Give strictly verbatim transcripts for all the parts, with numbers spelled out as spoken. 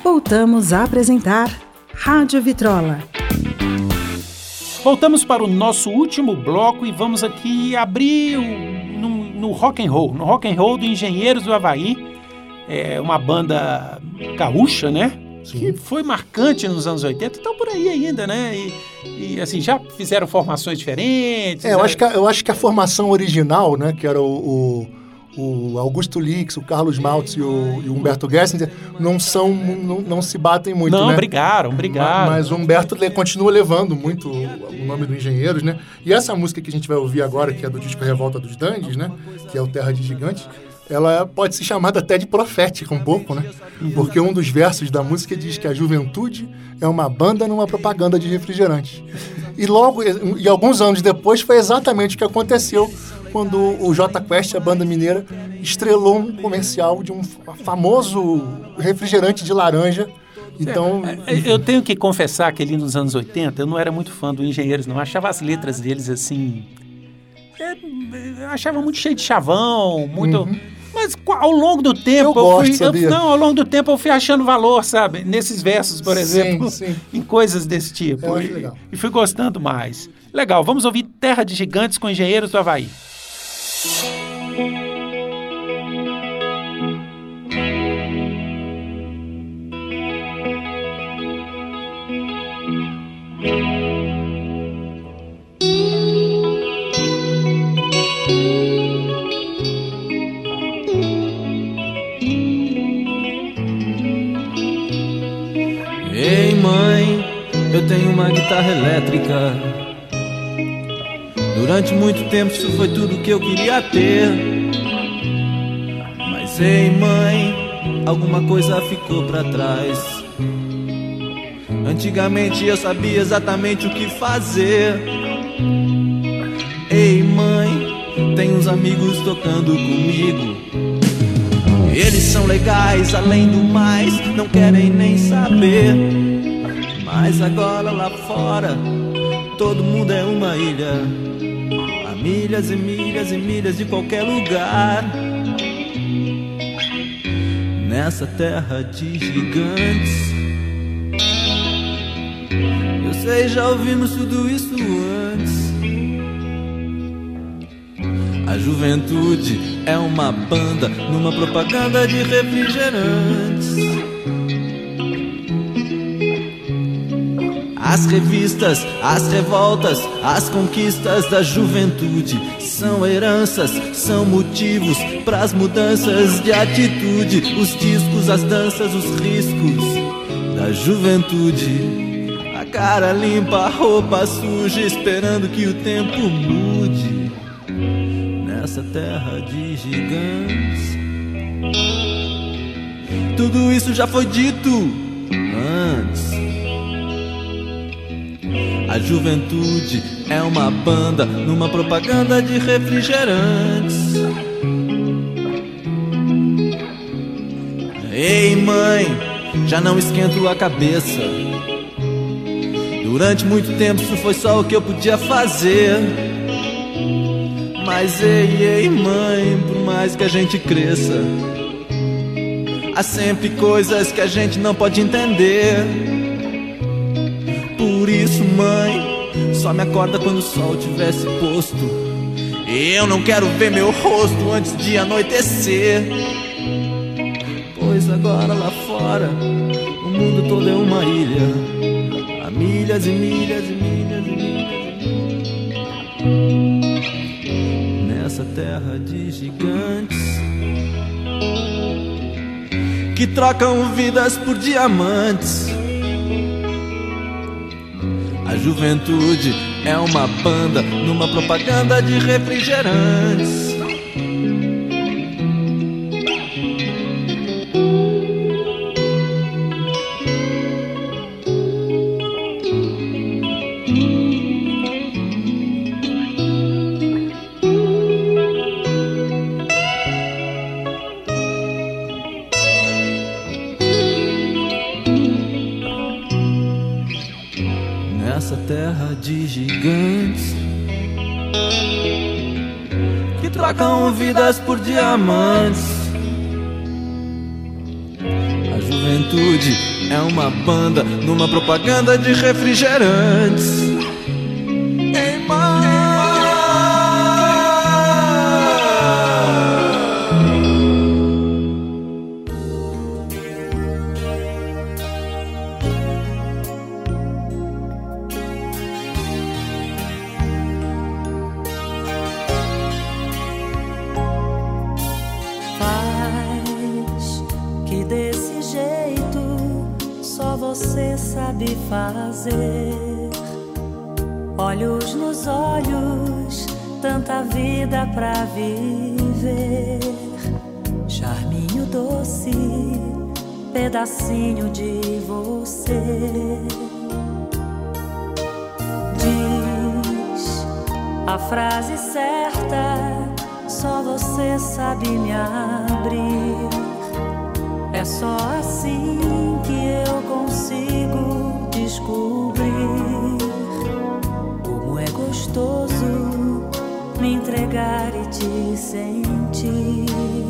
Voltamos a apresentar Rádio Vitrola. Voltamos para o nosso último bloco e vamos aqui abrir o, no, no rock and roll, no rock and roll do Engenheiros do Havaí, é uma banda gaúcha, né? Sim. Que foi marcante nos anos oitenta, estão por aí ainda, né? E, e assim, já fizeram formações diferentes. É, eu, né? acho que a, eu acho que a formação original, né, que era o, o, o Augusto Lix, o Carlos Maltz e o, e o Humberto Gessinger, não são, não, não se batem muito, não, né? brigaram, brigaram. Mas o Humberto continua levando muito o nome do Engenheiros, né? E essa música que a gente vai ouvir agora, que é do disco Revolta dos Dandies, né? Que é o Terra de Gigantes, ela pode ser chamada até de profética um pouco, né? Porque um dos versos da música diz que a juventude é uma banda numa propaganda de refrigerante. E logo, e alguns anos depois, foi exatamente o que aconteceu quando o Jota Quest, a banda mineira, estrelou um comercial de um famoso refrigerante de laranja. Então, é, eu tenho que confessar que ali nos anos oitenta eu não era muito fã do Engenheiros, não. Eu achava as letras deles assim... Eu achava muito cheio de chavão, muito... Uhum. Mas ao longo do tempo, eu, eu gosto, fui, sabia? Eu, não, ao longo do tempo eu fui achando valor, sabe? Nesses versos, por exemplo, sim, sim. em coisas desse tipo. Eu e, acho legal. e fui gostando mais. Legal, vamos ouvir Terra de Gigantes com Engenheiros do Havaí. Ei mãe, eu tenho uma guitarra elétrica. Durante muito tempo isso foi tudo que eu queria ter. Mas ei mãe, alguma coisa ficou pra trás. Antigamente eu sabia exatamente o que fazer. Ei mãe, tem uns amigos tocando comigo. Eles são legais, além do mais, não querem nem saber. Mas agora lá fora, todo mundo é uma ilha. A milhas e milhas e milhas de qualquer lugar. Nessa terra de gigantes. Eu sei, já ouvimos tudo isso antes. A juventude é uma banda numa propaganda de refrigerantes. As revistas, as revoltas, as conquistas da juventude são heranças, são motivos pras mudanças de atitude. Os discos, as danças, os riscos da juventude. A cara limpa, a roupa suja, esperando que o tempo mude. Nessa terra de gigantes, tudo isso já foi dito antes. A juventude é uma banda numa propaganda de refrigerantes. Ei mãe, já não esquento a cabeça. Durante muito tempo isso foi só o que eu podia fazer. Mas ei, ei mãe, por mais que a gente cresça, há sempre coisas que a gente não pode entender. Por isso mãe, só me acorda quando o sol tivesse posto. Eu não quero ver meu rosto antes de anoitecer. Pois agora lá fora, o mundo todo é uma ilha. Há milhas e milhas e milhas e milhas. Nessa terra de gigantes que trocam vidas por diamantes. A juventude é uma banda numa propaganda de refrigerantes. Nessa terra de gigantes que trocam vidas por diamantes. A juventude juventude. É uma banda numa propaganda de refrigerantes. Em mar. Você sabe fazer. Olhos nos olhos, tanta vida pra viver. Charminho doce, pedacinho de você. Diz a frase certa, só você sabe me abrir. É só assim que eu consigo descobrir como é gostoso me entregar e te sentir.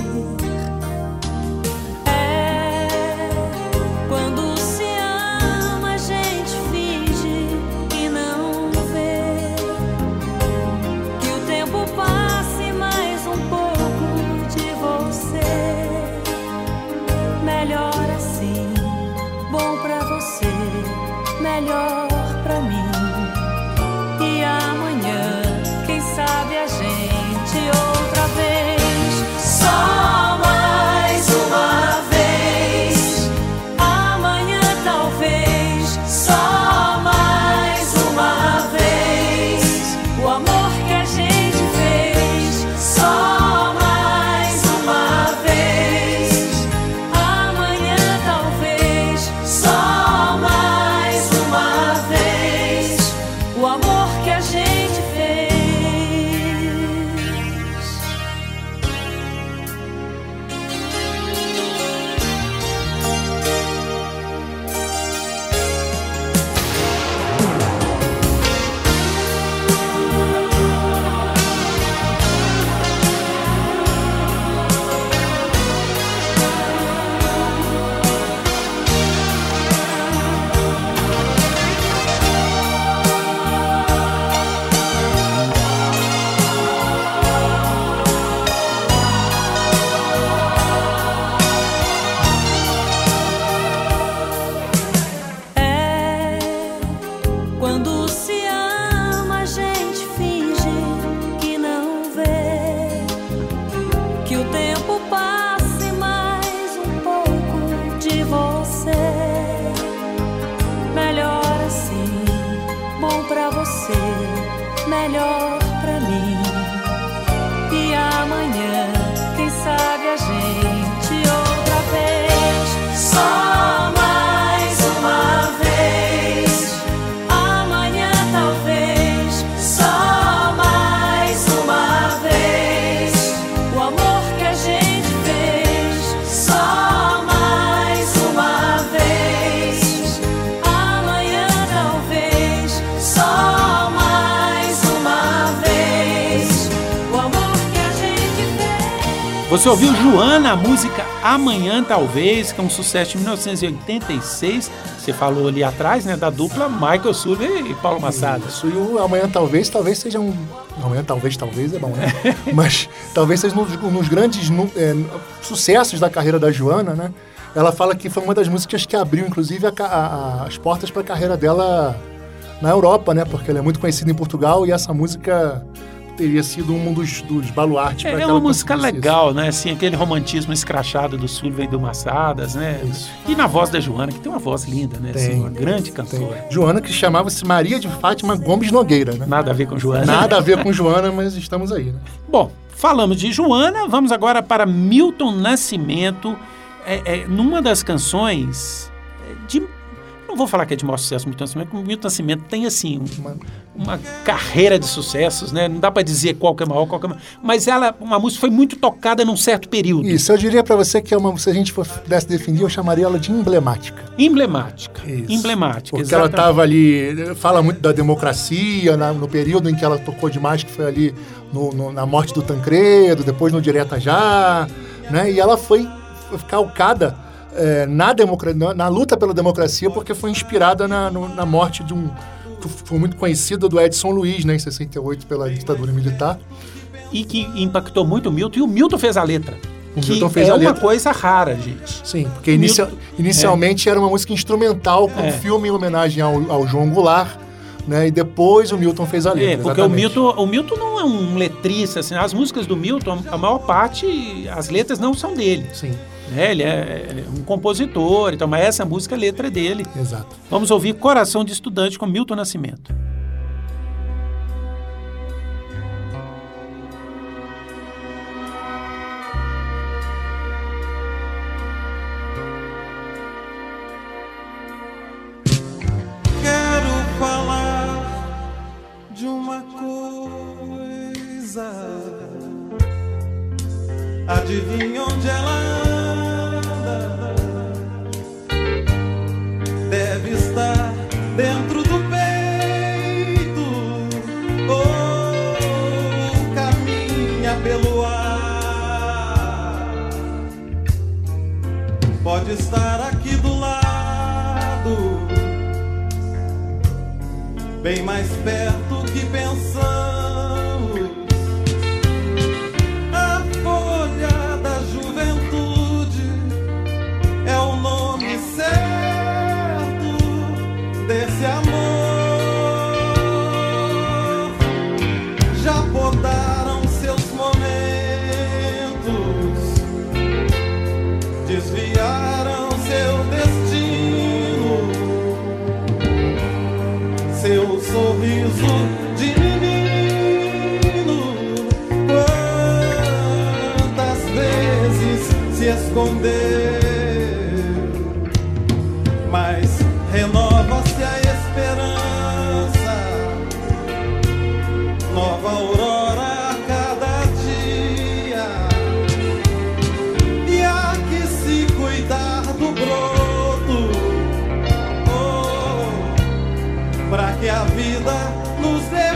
É quando se ama, a gente finge que não vê, que o tempo passe mais um pouco de você. Melhor assim, bom pra você, melhor pra mim. E amanhã, quem sabe a gente outra vez. Só mais uma vez. Amanhã talvez. Só mais uma vez. O amor que a gente fez. Só mais uma vez. Amanhã talvez. Só mais uma vez. O amor que a gente fez. É quando se ama, a gente finge que não vê, que o tempo passe mais um pouco de você. Melhor assim, bom pra você, melhor pra mim. E amanhã, quem sabe a gente outra vez. Só mais uma vez. Amanhã talvez. Só mais uma vez. O amor que a gente fez. Só mais uma vez. Amanhã talvez. Só mais uma vez. O amor que a gente fez. Você ouviu Joana, a música Amanhã Talvez, que é um sucesso de mil novecentos e oitenta e seis. Você falou ali atrás, né, da dupla Michael Sullivan e Paulo Massada. Isso, e o Amanhã Talvez, talvez seja um... Amanhã Talvez, talvez é bom, né? Mas talvez seja nos, nos grandes nu- é, sucessos da carreira da Joana, né? Ela fala que foi uma das músicas que abriu, inclusive, a ca- a- a- as portas para a carreira dela na Europa, né? Porque ela é muito conhecida em Portugal e essa música teria sido um dos, dos baluartes para É, que é ela uma música conseguisse legal, né? Assim, aquele romantismo escrachado do Sullivan e do Massadas, né? Isso. E na voz da Joana, que tem uma voz linda, né? Tem, assim, uma grande Tem. cantora. Joana, que chamava-se Maria de Fátima Gomes Nogueira, né? Nada a ver com Joana. Nada a ver com Joana, mas estamos aí, né? Bom, falamos de Joana, vamos agora para Milton Nascimento. É, é, numa das canções de... Não vou falar que é de maior sucesso Milton Nascimento, porque o Milton Nascimento tem, assim, uma, uma carreira de sucessos, né? Não dá para dizer qual que é maior, qual que é maior. Mas ela, uma música foi muito tocada num certo período. Isso, eu diria pra você que é uma, se a gente pudesse definir, eu chamaria ela de emblemática. Emblemática. Isso. Emblemática, Porque exatamente. ela estava ali, fala muito da democracia, na- no período em que ela tocou demais, que foi ali no- no- na morte do Tancredo, depois no Direta Já, né? E ela foi, foi calcada é, na, democra- na, na luta pela democracia, porque foi inspirada na, no, na morte de um... que foi muito conhecida, do Edson Luiz, né, em sessenta e oito, pela ditadura militar. E que impactou muito o Milton, e o Milton fez a letra. O que Milton fez é a uma letra. coisa rara, gente. Sim, porque inicia- Milton- inicialmente é. era uma música instrumental com É. um filme em homenagem ao, ao João Goulart, né, e depois o Milton fez a letra. É, porque o exatamente. Milton, o Milton não é um letrista, assim, as músicas do Milton, a maior parte, as letras não são dele. Sim, Né? Ele é um compositor, então, mas essa música, a letra é dele. exato. Vamos ouvir Coração de Estudante com Milton Nascimento. Quero falar de uma coisa. Adivinha onde ela anda? Deve estar dentro do peito ou caminha pelo ar. Pode estar aqui do lado, bem mais perto que pensamos. A folha da juventude é o nome certo desse amor. Já podaram seus momentos, desviaram seu destino, seu sorriso de menino. Quantas vezes se escondeu, mas renova-se a esperança, nova aurora a cada dia. E há que se cuidar do broto, pra que a vida nos dê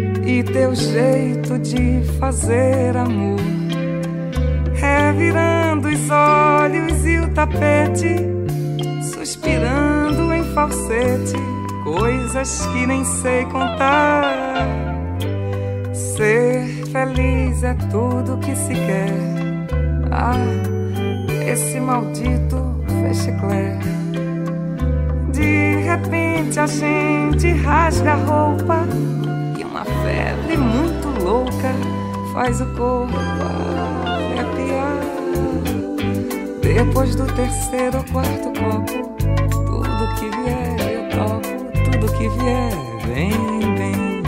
Teu jeito de fazer amor, revirando mexendo os olhos e o tapete, suspirando em falsete, coisas que nem sei contar. Ser feliz é tudo que se quer. Ah, esse maldito fechecler. De repente a gente rasga a roupa e uma febre muito louca faz o corpo arrepiar. Depois do terceiro ou quarto copo, tudo que vier eu topo, tudo que vier vem, vem.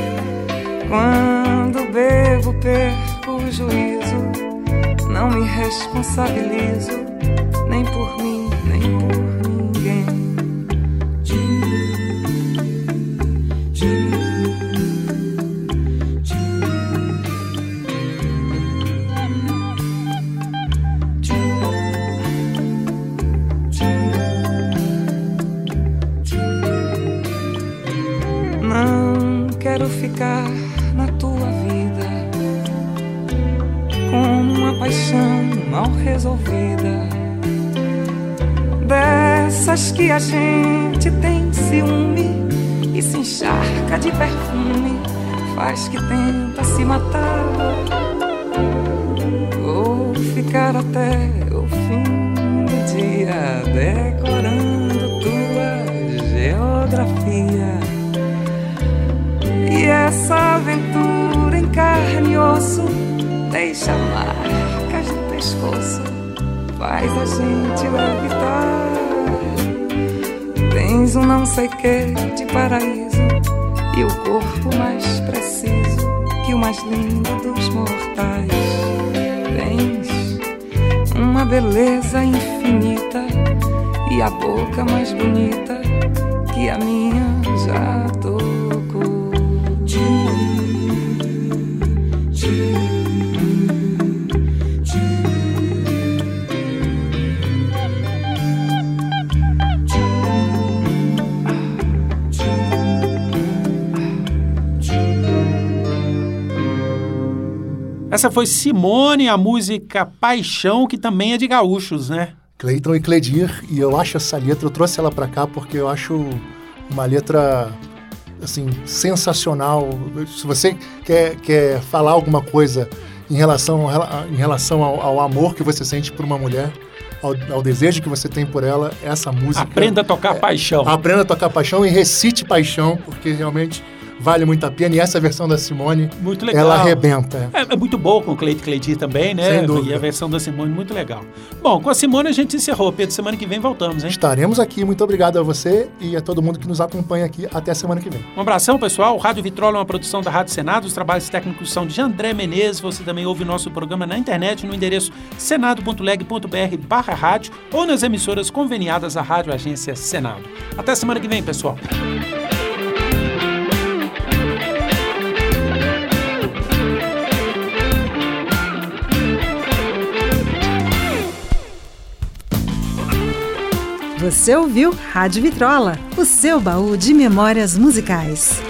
Quando bebo perco o juízo, não me responsabilizo, nem por mim, nem por ninguém. Não quero ficar na tua vida como uma paixão mal resolvida, dessas que a gente tem ciúme e se encharca de perfume, faz que tenta se matar. Vou ficar até o fim do dia decorando tua geografia. E essa aventura em carne e osso deixa marcas no pescoço, faz a gente levitar. Tens um não sei que de paraíso e o corpo mais preciso que o mais lindo dos mortais. Tens uma beleza infinita e a boca mais bonita que a minha já tocou. Essa foi Simone, a música Paixão, que também é de gaúchos, né? Cleiton e Cledir, e eu acho essa letra, eu trouxe ela pra cá porque eu acho uma letra, assim, sensacional. Se você quer, quer falar alguma coisa em relação, em relação ao, ao amor que você sente por uma mulher, ao, ao desejo que você tem por ela, essa música... Aprenda a tocar é, Paixão. Aprenda a tocar Paixão e recite Paixão, porque realmente... vale muito a pena, e essa versão da Simone, muito legal. Ela arrebenta. É, é muito boa com o Cleiton e Cleidir também, né? Sem dúvida. E a versão da Simone, muito legal. Bom, com a Simone a gente encerrou. Pedro, semana que vem voltamos, hein? Estaremos aqui. Muito obrigado a você e a todo mundo que nos acompanha aqui. Até a semana que vem. Um abração, pessoal. O Rádio Vitrola é uma produção da Rádio Senado. Os trabalhos técnicos são de André Menezes. Você também ouve o nosso programa na internet no endereço senado ponto leg ponto br barra rádio ou nas emissoras conveniadas à Rádio Agência Senado. Até a semana que vem, pessoal. Você ouviu Rádio Vitrola, o seu baú de memórias musicais.